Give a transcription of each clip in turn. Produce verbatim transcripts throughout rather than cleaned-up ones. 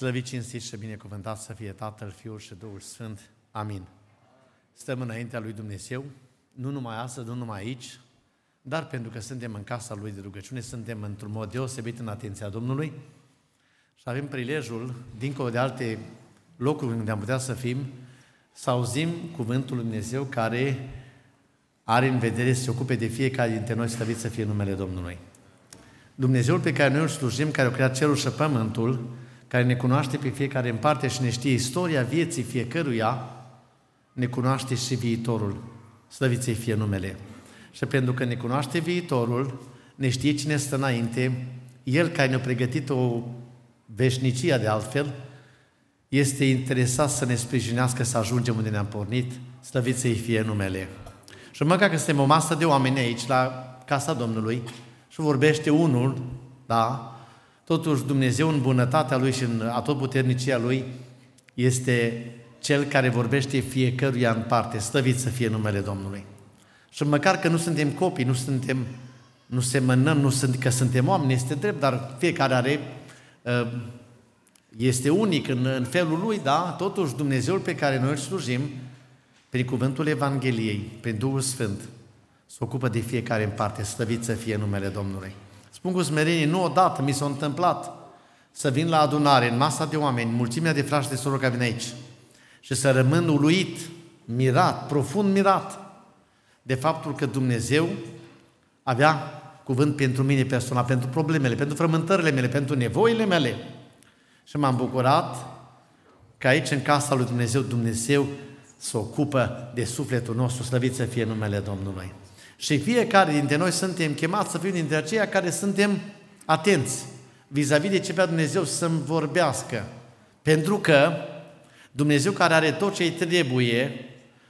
Slăvit, cinstit și binecuvântat să fie Tatăl, Fiul și Duhul Sfânt. Amin. Stăm înaintea lui Dumnezeu, nu numai astăzi, nu numai aici, dar pentru că suntem în casa Lui de rugăciune, suntem într-un mod deosebit în atenția Domnului și avem prilejul, dincolo de alte locuri unde am putea să fim, să auzim cuvântul lui Dumnezeu care are în vedere să se ocupe de fiecare dintre noi, slăvit să fie numele Domnului. Dumnezeul pe care noi îl slujim, care a creat cerul și pământul, care ne cunoaște pe fiecare în parte și ne știe istoria vieții fiecăruia, ne cunoaște și viitorul. Slăvit să fie numele. Și pentru că ne cunoaște viitorul, ne știe cine stă înainte, El care ne-a pregătit o veșnicie de altfel, este interesat să ne sprijinească să ajungem unde ne-am pornit, slăvit să-i fie numele. Și măcar că suntem o masă de oameni aici, la casa Domnului, și vorbește unul, da, totuși Dumnezeu în bunătatea Lui și în atotputernicia Lui este Cel care vorbește fiecăruia în parte, slăvit să fie numele Domnului. Și măcar că nu suntem copii, nu suntem, nu semănăm, nu sunt, că suntem oameni, este drept, dar fiecare are, este unic în, în felul lui, da, totuși Dumnezeul pe care noi îl slujim, prin cuvântul Evangheliei, prin Duhul Sfânt, se ocupă de fiecare în parte, slăvit să fie numele Domnului. Spun cu smerenie, nu odată mi s-a întâmplat să vin la adunare, în masa de oameni, mulțimea de frați și de sorori care vin aici, și să rămân uluit, mirat, profund mirat, de faptul că Dumnezeu avea cuvânt pentru mine personal, pentru problemele, pentru frământările mele, pentru nevoile mele. Și m-am bucurat că aici, în casa lui Dumnezeu, Dumnezeu se ocupă de sufletul nostru, slăvit să fie numele Domnului. Și fiecare dintre noi suntem chemați să fim dintre aceia care suntem atenți vis-a-vis de ce vrea Dumnezeu să-mi vorbească. Pentru că Dumnezeu care are tot ce-i trebuie,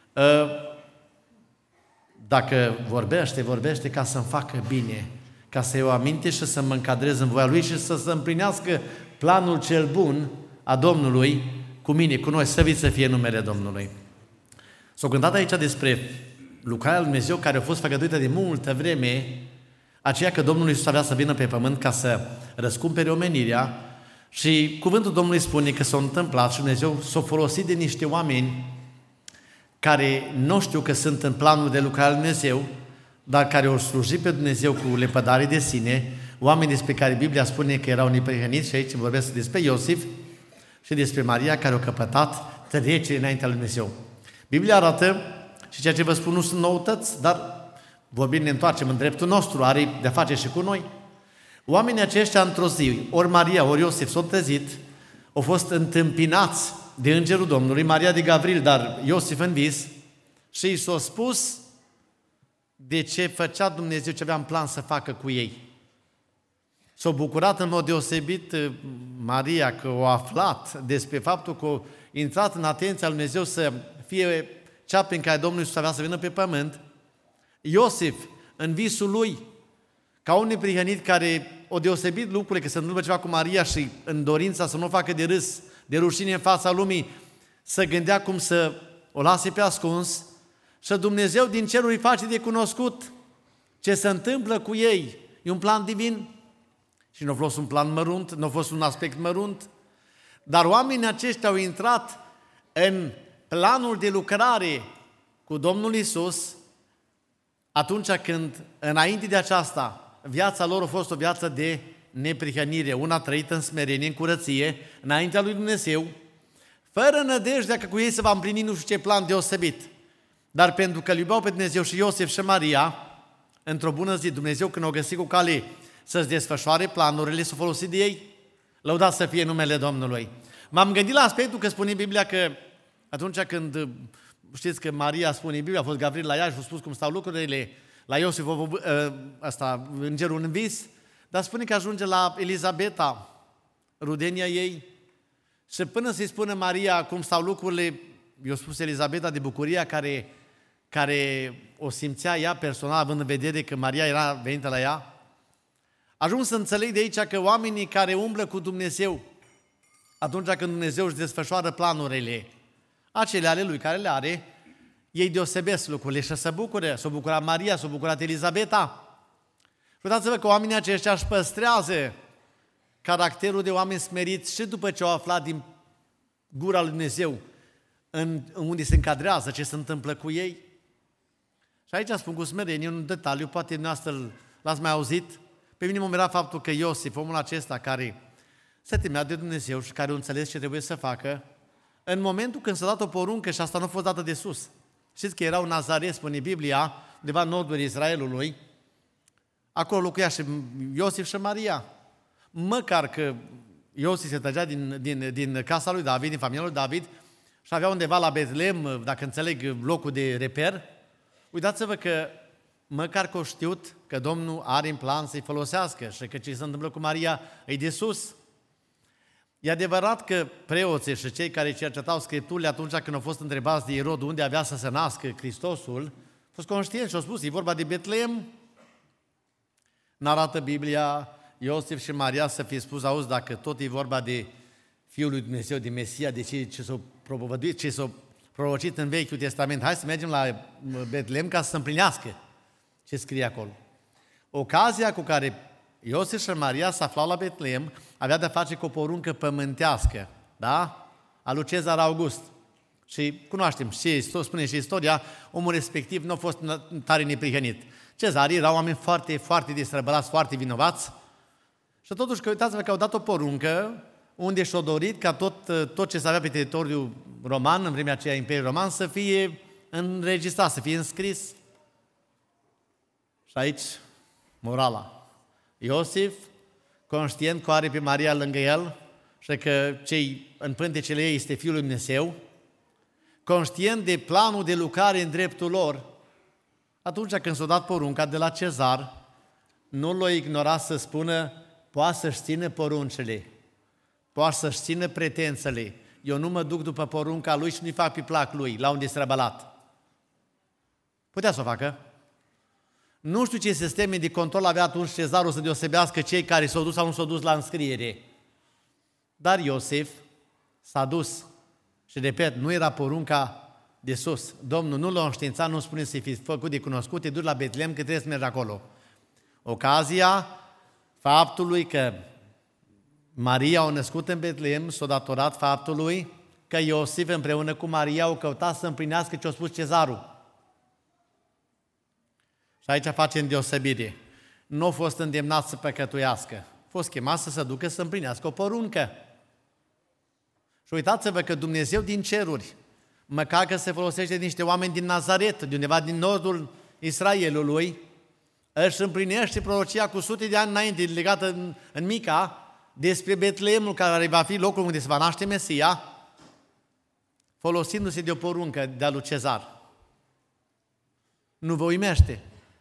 dacă vorbește, vorbește ca să-mi facă bine, ca să iau aminte și să mă încadrez în voia Lui și să se împlinească planul cel bun a Domnului cu mine, cu noi, slăvit să fie numele Domnului. S-a gândit aici despre lucrarea lui Dumnezeu care a fost făgăduită de multă vreme, aceea că Domnul Iisus avea să vină pe pământ ca să răscumpere omenirea și cuvântul Domnului spune că s-a întâmplat și Dumnezeu s-a folosit de niște oameni care nu știu că sunt în planul de lucrare al Dumnezeu, dar care au slujit pe Dumnezeu cu lepădare de sine, oameni despre care Biblia spune că erau neprihăniți și aici vorbesc despre Iosif și despre Maria care au căpătat trecere înaintea lui Dumnezeu. Biblia arată, și ceea ce vă spun nu sunt noutăți, dar vorbind ne întoarcem în dreptul nostru, are de-a face și cu noi. Oamenii aceștia într-o zi, ori Maria, ori Iosif s-au trezit, au fost întâmpinați de Îngerul Domnului, Maria de Gavril, dar Iosif în vis, și i s-a spus de ce făcea Dumnezeu, ce avea în plan să facă cu ei. S-a bucurat în mod deosebit Maria că a aflat despre faptul că a intrat în atenția lui Dumnezeu să fie cea prin care Domnul Iisus avea să vină pe pământ. Iosif, în visul lui, ca un neprihănit care o deosebit lucrurile, că se întâmplă ceva cu Maria și în dorința să nu o facă de râs, de rușine în fața lumii, să gândea cum să o lase pe ascuns și Dumnezeu din ceruri îi face de cunoscut ce se întâmplă cu ei. E un plan divin și nu a fost un plan mărunt, nu a fost un aspect mărunt, dar oamenii aceștia au intrat în planul de lucrare cu Domnul Iisus atunci când, înainte de aceasta, viața lor a fost o viață de neprihănire, una trăită în smerenie, în curăție, înaintea lui Dumnezeu, fără nădejdea că cu ei se va împlini nu știu ce plan deosebit. Dar pentru că îl iubeau pe Dumnezeu și Iosif și Maria, într-o bună zi, Dumnezeu când au găsit cu cale să-ți desfășoare planurile, s-a folosit de ei, lăudat să fie numele Domnului. M-am gândit la aspectul că spune Biblia că atunci când, știți că Maria spune Biblia, a fost Gavril la ea și a spus cum stau lucrurile, la Iosif, ăsta, îngerul în vis, dar spune că ajunge la Elisabeta, rudenia ei, și până să-i spună Maria cum stau lucrurile, i-a spus Elisabeta de bucuria care, care o simțea ea personal, având în vedere că Maria era venită la ea, ajung să înțeleg de aici că oamenii care umblă cu Dumnezeu, atunci când Dumnezeu își desfășoară planurile, acele ale Lui care le are, ei deosebesc lucrurile și se bucură. S-a bucurat Maria, s-a bucurat Elisabeta. Și uitați-vă că oamenii aceștia își păstrează caracterul de oameni smeriți și după ce au aflat din gura lui Dumnezeu în, în unde se încadrează, ce se întâmplă cu ei. Și aici spun cu smerenie un detaliu, poate dumneavoastră l-ați mai auzit. Pe mine mă mira faptul că Iosif, omul acesta care se temea de Dumnezeu și care a înțeles ce trebuie să facă, în momentul când s-a dat o poruncă și asta nu a fost dată de sus. Știți că era un Nazaret, spune Biblia, undeva în nordul Israelului, acolo locuia și Iosif și Maria. Măcar că Iosif se trăgea din, din, din casa lui David, din familia lui David, și avea undeva la Betlehem, dacă înțeleg, locul de reper, uitați-vă că măcar că o știut că Domnul are în plan să-i folosească și că ce se întâmplă cu Maria e de sus. E adevărat că preoții și cei care cercetau Scripturile atunci când au fost întrebați de Irod unde avea să se nască Hristosul, au fost conștienți și au spus, e vorba de Betlehem. N-arată Biblia Iosif și Maria să fie spus, auzi, dacă tot e vorba de Fiul lui Dumnezeu, de Mesia, de ce, ce s-a propovăduit, ce s-a prorocit în Vechiul Testament, hai să mergem la Betlehem ca să se împlinească ce scrie acolo. Ocazia cu care Iosif și Maria se aflau la Betlehem avea de-a face cu o poruncă pământească, da? A lui Cezar August. Și cunoaștem ce spune și istoria, omul respectiv nu a fost tare neprihănit. Cezarii erau oameni foarte, foarte destrăbălați, foarte vinovați și totuși că uitați-vă că au dat o poruncă unde și-au dorit ca tot, tot ce se avea pe teritoriul roman, în vremea aceea Imperiul Roman, să fie înregistrat, să fie înscris. Și aici, morala. Iosif, conștient că are pe Maria lângă el și că cei în pântecele ei este Fiul lui Dumnezeu, conștient de planul de lucrare în dreptul lor, atunci când s-a dat porunca de la Cezar, nu l-a ignorat să spună, poate să-și țină poruncele, poate să-și țină pretențele, eu nu mă duc după porunca lui și nu-i fac pe plac lui, la unde e străbălat. Putea să o facă. Nu știu ce sisteme de control avea atunci Cezarul să deosebească cei care s-au dus sau nu s-au dus la înscriere. Dar Iosif s-a dus și, repet, nu era porunca de sus. Domnul nu l-a înștiințat, nu spune să fi făcut de cunoscut, te duci la Betlehem că trebuie să mergi acolo. Ocazia faptului că Maria a născut în Betlehem s-a datorat faptului că Iosif împreună cu Maria au căutat să împlinească ce a spus Cezarul. Și aici facem deosebire. Nu a fost îndemnat să păcătuiască, a fost chemat să se ducă să împlinească o poruncă. Și uitați-vă că Dumnezeu din ceruri, măcar că se folosește de niște oameni din Nazaret, de undeva din nordul Israelului, își împlinește prorocia cu sute de ani înainte, legată în, în Mica, despre Betleemul, care va fi locul unde se va naște Mesia, folosindu-se de o poruncă de-a lui Cezar. Nu vă uimește?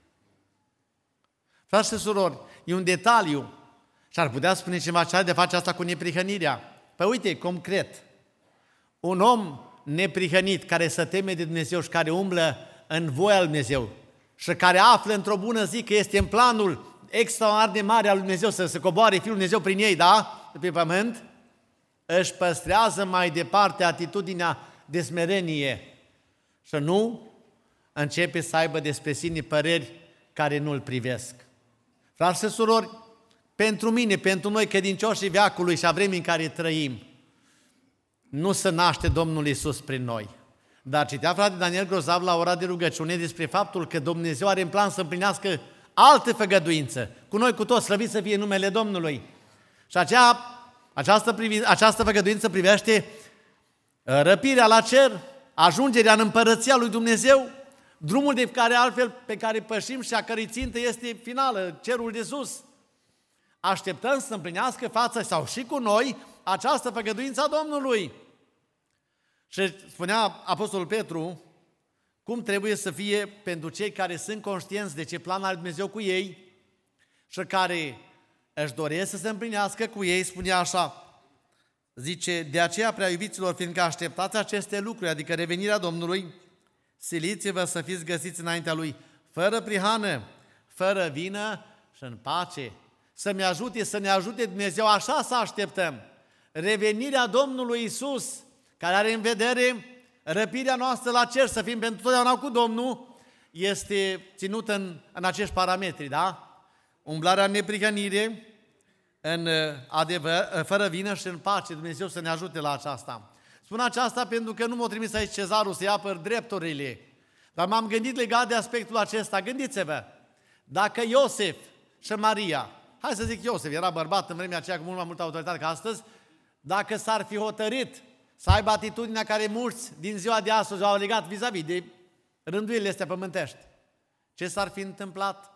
Frați și surori, e un detaliu și ar putea spune ceva ce are de face asta cu neprihănirea. Păi uite, concret, un om neprihănit care se teme de Dumnezeu și care umblă în voia lui Dumnezeu și care află într-o bună zi că este în planul extraordinar de mare al lui Dumnezeu să se coboare Fiul Dumnezeu prin ei, da? De pe pământ, își păstrează mai departe atitudinea de smerenie și nu începe să aibă despre sine păreri care nu îl privesc. Frați și surori, pentru mine, pentru noi credincioșii veacului și a vremii în care trăim, nu se naște Domnul Iisus prin noi. Dar citea frate Daniel Grozav la ora de rugăciune despre faptul că Dumnezeu are în plan să împlinească altă făgăduință. Cu noi, cu toți, slăvit să fie numele Domnului. Și acea, această, această făgăduință privește răpirea la cer, ajungerea în împărăția lui Dumnezeu, drumul de care altfel pe care pășim și a cărei țintă este finală, cerul de sus. Așteptăm să împlinească față sau și cu noi această făgăduință a Domnului. Și spunea Apostolul Petru cum trebuie să fie pentru cei care sunt conștienți de ce plan are Dumnezeu cu ei și care își doresc să se împlinească cu ei, spunea așa, zice, de aceea, prea iubiților, fiindcă așteptați aceste lucruri, adică revenirea Domnului, siliți-vă să fiți găsiți înaintea Lui, fără prihană, fără vină și în pace. Să-mi ajute, să ne ajute Dumnezeu, așa să așteptăm. Revenirea Domnului Iisus, care are în vedere răpirea noastră la cer, să fim pentru totdeauna cu Domnul, este ținută în, în acești parametri, da? Umblarea în neprihănire, în adevăr, fără vină și în pace. Dumnezeu să ne ajute la aceasta. Spun aceasta pentru că nu m-a trimis aici Cezarul să-i apăr drepturile, dar m-am gândit legat de aspectul acesta. Gândiți-vă, dacă Iosif și Maria, hai să zic Iosif, era bărbat în vremea aceea cu mult mai multă autoritate ca astăzi, dacă s-ar fi hotărât să aibă atitudinea care mulți din ziua de astăzi au legat vis-a-vis de rânduielile astea pământești, ce s-ar fi întâmplat?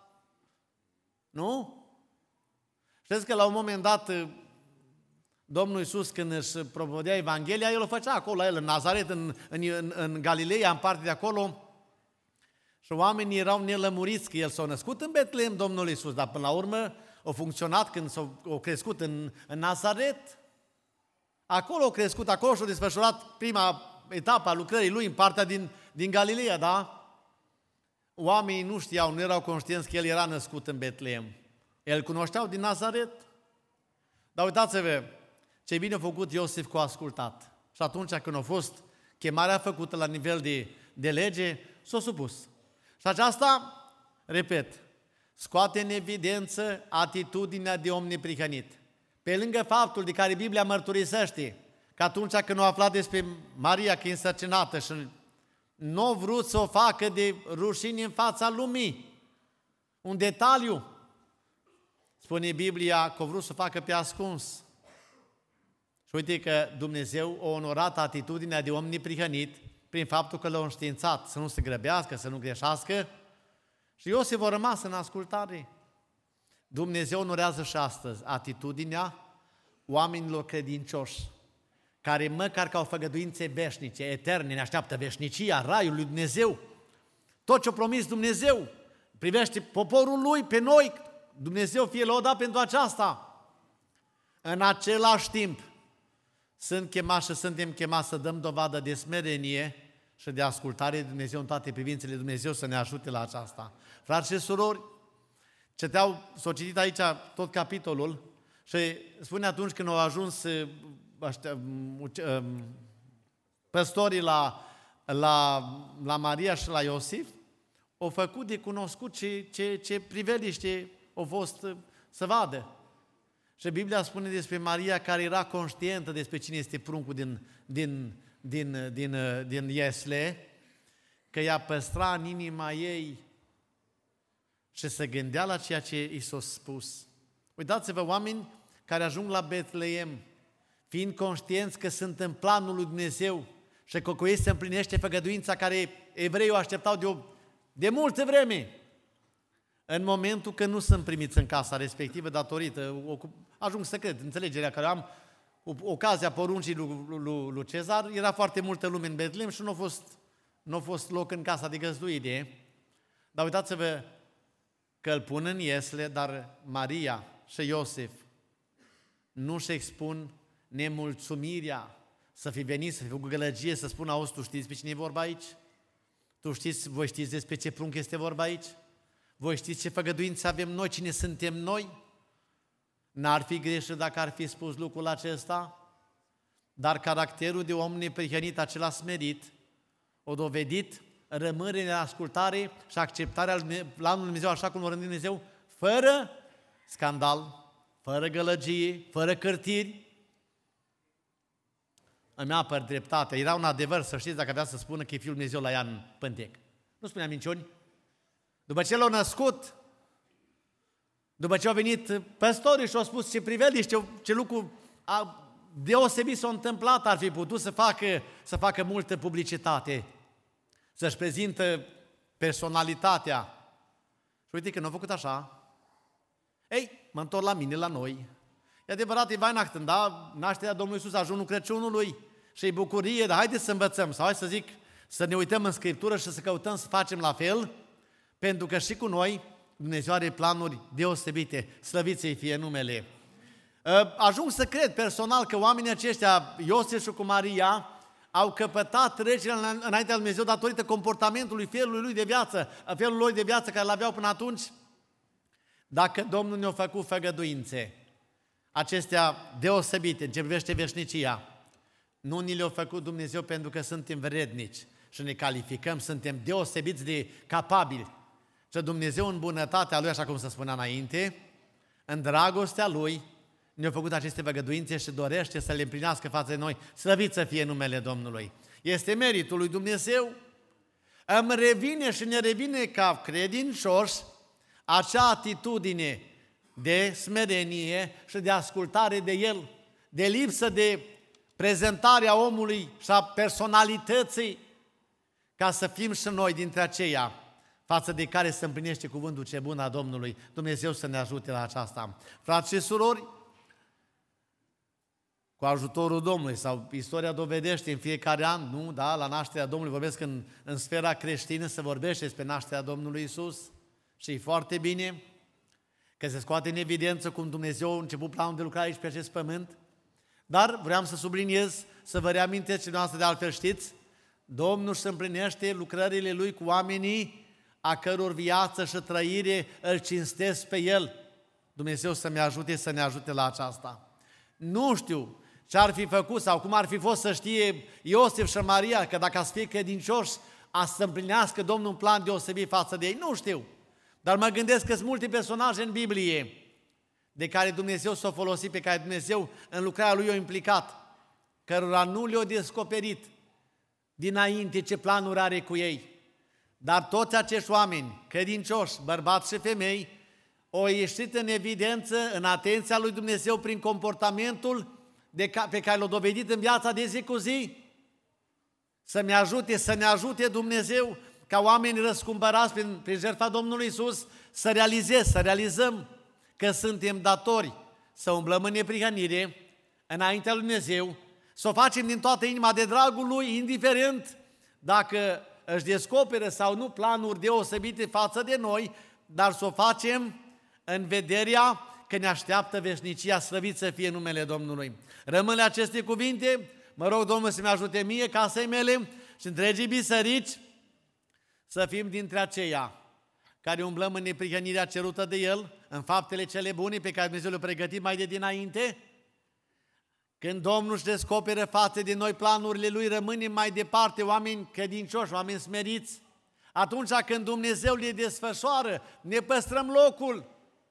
Nu? Știți că la un moment dat Domnul Iisus, când își propovădea Evanghelia, El o făcea acolo, la El, în Nazaret, în, în, în Galileea, în parte de acolo, și oamenii erau nelămuriți că El s-a născut în Betlehem, Domnul Iisus, dar până la urmă a funcționat când s-a crescut în, în Nazaret. Acolo a crescut, acolo și-a desfășurat prima etapă a lucrării Lui în partea din, din Galileea, da? Oamenii nu știau, nu erau conștienți că El era născut în Betlehem. El cunoșteau din Nazaret. Dar uitați-vă, ce bine a făcut Iosif cu ascultat. Și atunci când a fost chemarea făcută la nivel de, de lege, s-a supus. Și aceasta, repet, scoate în evidență atitudinea de om neprihănit. Pe lângă faptul de care Biblia mărturisește că atunci când a aflat despre Maria că e însărcinată și nu a vrut să o facă de rușine în fața lumii, un detaliu, spune Biblia că a vrut să o facă pe ascuns. Și uite că Dumnezeu a onorat atitudinea de om neprihănit prin faptul că l-a înștiințat să nu se grăbească, să nu greșească, și Iosif a rămas în ascultare. Dumnezeu onorează și astăzi atitudinea oamenilor credincioși, care măcar că au făgăduințe veșnice, eterne, ne așteaptă veșnicia, raiul lui Dumnezeu. Tot ce a promis Dumnezeu privește poporul Lui, pe noi, Dumnezeu fie lăudat pentru aceasta. În același timp, sunt chemați și suntem chemați să dăm dovadă de smerenie și de ascultare de Dumnezeu în toate privințele. Dumnezeu să ne ajute la aceasta. Frați și surori, citeau, s-au citit aici tot capitolul și spune atunci când au ajuns ăștia, păstorii la, la, la Maria și la Iosif, au făcut de cunoscut ce, ce, ce priveliște au fost să vadă. Și Biblia spune despre Maria care era conștientă despre cine este pruncul din, din, din, din, din Iesle, că ea păstra în inima ei și se gândea la ceea ce i s-a spus. Uitați-vă, oameni care ajung la Betlehem, fiind conștienți că sunt în planul lui Dumnezeu și că cu ei se împlinește făgăduința care evreii o așteptau de, o, de multă vreme. În momentul când nu sunt primiți în casa respectivă datorită, ajung să cred, înțelegerea care am, ocazia poruncii lui, lui, lui Cezar, era foarte multă lume în Betlehem și nu a fost, nu a fost loc în casa de găzduire. Dar uitați-vă că îl pun în Iesle, dar Maria și Iosif nu-și expun nemulțumirea să fi venit, să fi făcut gălăgie, să spună, auzi, tu știți despre cine e vorba aici? Tu știți, voi știți despre ce prunc este vorba aici? Voi știți ce făgăduință avem noi, cine suntem noi? N-ar fi greșit dacă ar fi spus lucrul acesta, dar caracterul de om neprihănit, acela smerit, o dovedit rămânerea în ascultare și acceptarea planului Dumnezeu așa cum o rândit Dumnezeu, fără scandal, fără gălăgie, fără cârtiri. Îmi apăr dreptatea. Era un adevăr, să știți, dacă avea să spună că e Fiul Dumnezeu la ea în pântec. Nu spunea minciuni. După ce l-au născut, după ce au venit păstorii și au spus ce priveliște, ce lucru deosebit s-a întâmplat, ar fi putut să facă, să facă multă publicitate, să-și prezintă personalitatea. Și uite că nu au făcut așa. Ei, mă întorc la mine, la noi. E adevărat, e Weihnachten, da? Nașterea Domnului Iisus, ajunul Crăciunului și e bucurie, dar haideți să învățăm, sau hai să zic, să ne uităm în Scriptură și să căutăm să facem la fel, pentru că și cu noi Dumnezeu are planuri deosebite, slăvit să-i fie numele. Ajung să cred personal că oamenii aceștia, Iosif și cu Maria, au căpătat trecerea înaintea lui Dumnezeu datorită comportamentului, felului lui de viață, felul lor de viață care l-aveau până atunci. Dacă Domnul ne-a făcut făgăduințe, acestea deosebite, în ce privește veșnicia, nu ni le-a făcut Dumnezeu pentru că suntem vrednici și ne calificăm, suntem deosebiți de capabili. Și Dumnezeu în bunătatea Lui, așa cum se spunea înainte, în dragostea Lui ne-a făcut aceste făgăduințe și dorește să le împlinească față de noi. Slăvit să fie numele Domnului. Este meritul lui Dumnezeu. Îmi revine și ne revine ca credincioși acea atitudine de smerenie și de ascultare de El, de lipsă de prezentarea omului și a personalității, ca să fim și noi dintre aceia față de care se împlinește cuvântul ce bun a Domnului. Dumnezeu să ne ajute la aceasta. Frați și surori, cu ajutorul Domnului, sau istoria dovedește în fiecare an, nu, da, la nașterea Domnului, vorbesc în, în sfera creștină, se vorbește despre nașterea Domnului Iisus și e foarte bine că se scoate în evidență cum Dumnezeu a început planul de lucrare aici pe acest pământ, dar vreau să subliniez, să vă reamintesc ce noastră de altfel știți, Domnul își împlinește lucrările Lui cu oamenii a căror viață și trăire îl cinstesc pe El. Dumnezeu să ne ajute, să ne ajute la aceasta. Nu știu ce ar fi făcut sau cum ar fi fost să știe Iosif și Maria, că dacă ați fi credincioși, a să împlinească Domnul un plan deosebit față de ei. Nu știu, dar mă gândesc că sunt multe personaje în Biblie de care Dumnezeu s-a folosit, pe care Dumnezeu în lucrarea Lui i-a implicat, cărora nu le-a descoperit dinainte ce planuri are cu ei. Dar toți acești oameni, credincioși, bărbați și femei, au ieșit în evidență, în atenția lui Dumnezeu prin comportamentul de ca, pe care l-a dovedit în viața de zi cu zi. Să-mi ajute, să ne ajute Dumnezeu ca oameni răscumpărați prin, prin jertfa Domnului Iisus să realizez, să realizăm că suntem datori să umblăm în neprihănire înaintea lui Dumnezeu, să o facem din toată inima de dragul Lui, indiferent dacă își descoperă sau nu planuri deosebite față de noi, dar să o facem în vederea că ne așteaptă veșnicia, slăvit să fie numele Domnului. Rămân la aceste cuvinte, mă rog Domnul să-mi ajute mie, casei mele și întregii biserici să fim dintre aceia care umblăm în neprihănirea cerută de El, în faptele cele bune pe care Dumnezeu le-a pregătit mai de dinainte. Când Domnul își descoperă față de noi planurile Lui, rămânem mai departe oameni credincioși, oameni smeriți. Atunci când Dumnezeu le desfășoară, ne păstrăm locul.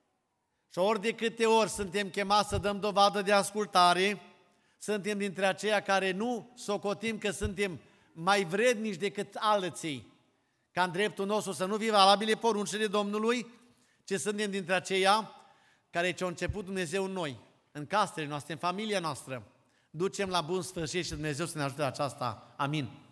Și ori de câte ori suntem chemați să dăm dovadă de ascultare, suntem dintre aceia care nu socotim că suntem mai vrednici decât alții, ca în dreptul nostru să nu fie valabile poruncile Domnului, ci suntem dintre aceia care ce-a început Dumnezeu în noi, în casele noastre, în familia noastră, ducem la bun sfârșit și Dumnezeu să ne ajute la aceasta. Amin.